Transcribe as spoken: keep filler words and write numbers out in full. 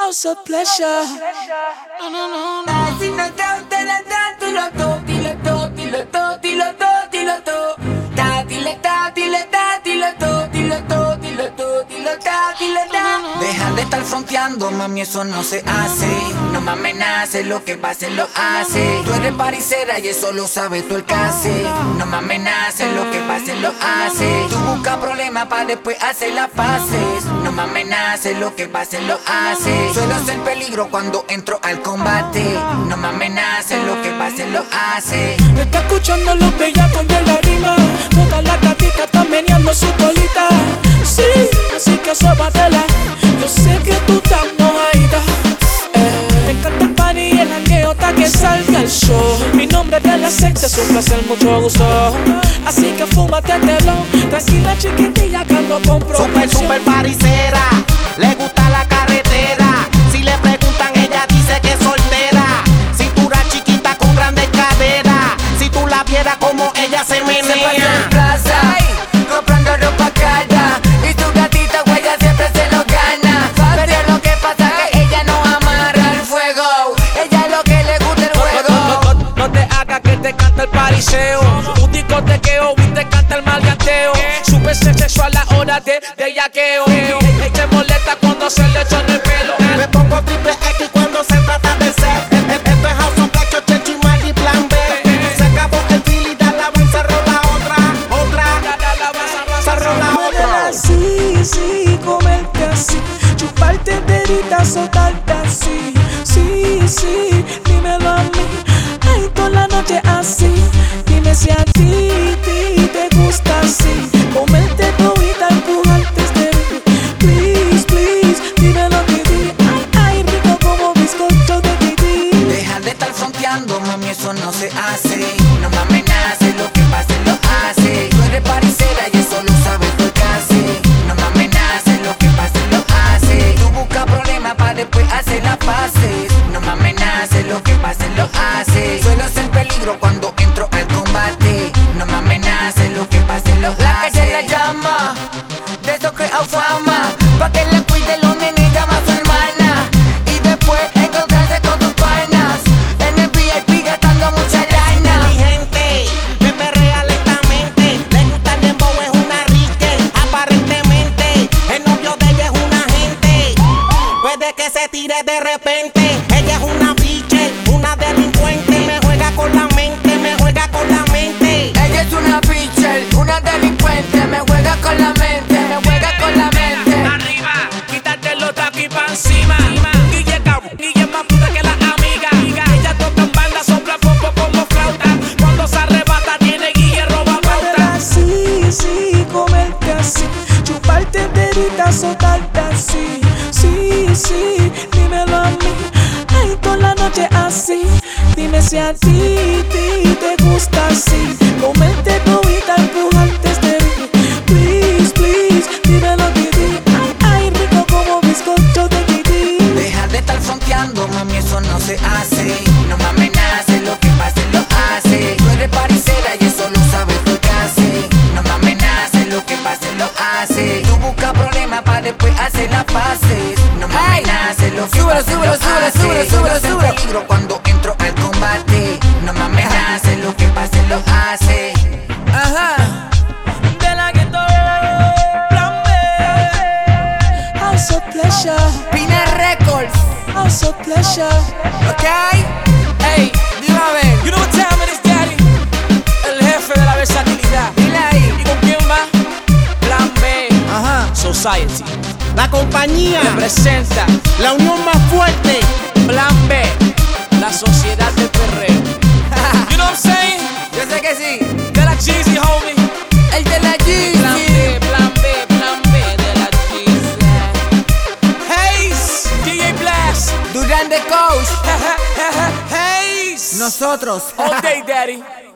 House of pleasure. No, no, no, no. Si no te te la da, tú lo to, ti lo to, ti lo to, ti lo to, ti lo to. Ta, ti le ta, ti le ta, ti lo to, ti lo to, ti lo to, ti lo ta, ti lo ta. Deja de estar fronteando, mami, eso no se hace. No me amenaces, lo que pase lo hace. Tú eres paricera y eso lo sabes tú el case. No me amenaces, lo que pase lo hace. Tú buscas problemas para después hacer las paces. No me amenaces, lo que pase lo hace. Suelo ser peligro cuando entro al combate. No me amenaces, lo que pase lo hace. Me está escuchando los bellacos de la rima. Toda la gatita está meneando su colita. Sí, así que sóbatela. Yo sé que tú estás mojadita. eh, Me encanta el party y el jangueo hasta que salga el show. Mi nombre es de la secta, es un placer, mucho gusto. Así que fúmate el telón. Tranquila chiquitilla que ando con Super, proporción. super paricera, le gusta la carretera. Si le preguntan, ella dice que es soltera. Cintura chiquita con grandes caderas. Si tú la vieras como ella se Se pasa en menea. plaza, comprando ropa cara. Y tu gatita huella siempre se lo gana. Pero lo que pasa es que ella no amarra el fuego. Ella lo que le gusta el No, juego. no, no, no te hagas que te canta el pariseo. Un discotequeo y te canta el malgateo. Súper sexual a la hora de, de yaqueo. Ella te molesta cuando se le echan el pelo. Me pongo triple X cuando se trata de ser. Esto es House of Pleasure, Chechi, Mag y Plan B. Se acabó el feel y da la bolsa, rola otra, otra. Se rola otra. Así, sí, comerte así. Chuparte enterita, soltarte así. Sí, sí, dímelo a mí. Ay, toda la noche así. Dime si a ti, ti te gusta así. Comerte todita, empujarte este. Please, please, dímelo a ti. Ay, ay, rico como bizcocho de tití. Deja de estar fronteando, mami, eso no se hace. No me amenaces, lo que pase lo hace. Tú eres paricera y eso lo sabes tú el case. No me amenaces, lo que pase lo hace. Tú buscas problemas para después hacer las paces. No me amenaces, lo que pase lo hace. Suelo ser peligro cuando entro al combate. No me amenaces, lo que pase lo hace. La que se la llama, de eso crea fama. Pa' que le cuide los nenes, llama a su hermana. Y después encontrarse con tus panas. En el V I P gastando mucha lana. Inteligente, me perrea lentamente. Le gusta el dembow, es una rique. Aparentemente, el novio de ella es una gente. Puede que se tire de repente. Ella es una bitch, una delincuente. Me juega con la mente, me juega con la mente. Ella es una pitcher, una delincuente. Me juega con la mente, me juega con la mente. Arriba, quítate los tacos y pa' encima. Guille cabrón, Guille más puta que la amiga. Ella toca en banda, sopla poco como flauta. Cuando se arrebata tiene Guille roba pauta. Así, sí, comerte así. Chuparte enterita, soltarte así. Sí, sí, dímelo a mí. Ay, toda la noche así. Dime si a ti, ti te gusta así. Comerte todita, empujarte este. Please, please, dímelo titi. Ay, ay, rico como bizcocho de titi. Deja de estar fronteando, mami, eso no se hace. No me amenaces, lo que pase lo hace. Tú eres paricera y eso lo sabes tú casi. No me amenaces, lo que pase lo hace. Tú buscas problemas para después hacer las paces. No me amenaces, lo que pase lo hace. Súbelo, súbelo, peligro cuando entro al combate. No me amenaces, lo que pase lo hace. Ajá. De la que todo plan B. House of pleasure. Pina Records, House of pleasure. ¿ok? Ey, dime a ver. You know what time it is, daddy. El jefe de la versatilidad. Dile ahí. ¿Y con quién va? Plan B. Ajá. Society. La compañía, Representa la unión más fuerte. Plan B. La sociedad del perreo. You know what I'm saying? Yo sé que sí. De la Jeezy, homie. El de la Plan Jeezy. B, plan B, plan B de la Jeezy. Hayes, D J Blast. Durán de Coach. Hayes. Nosotros. All day, daddy.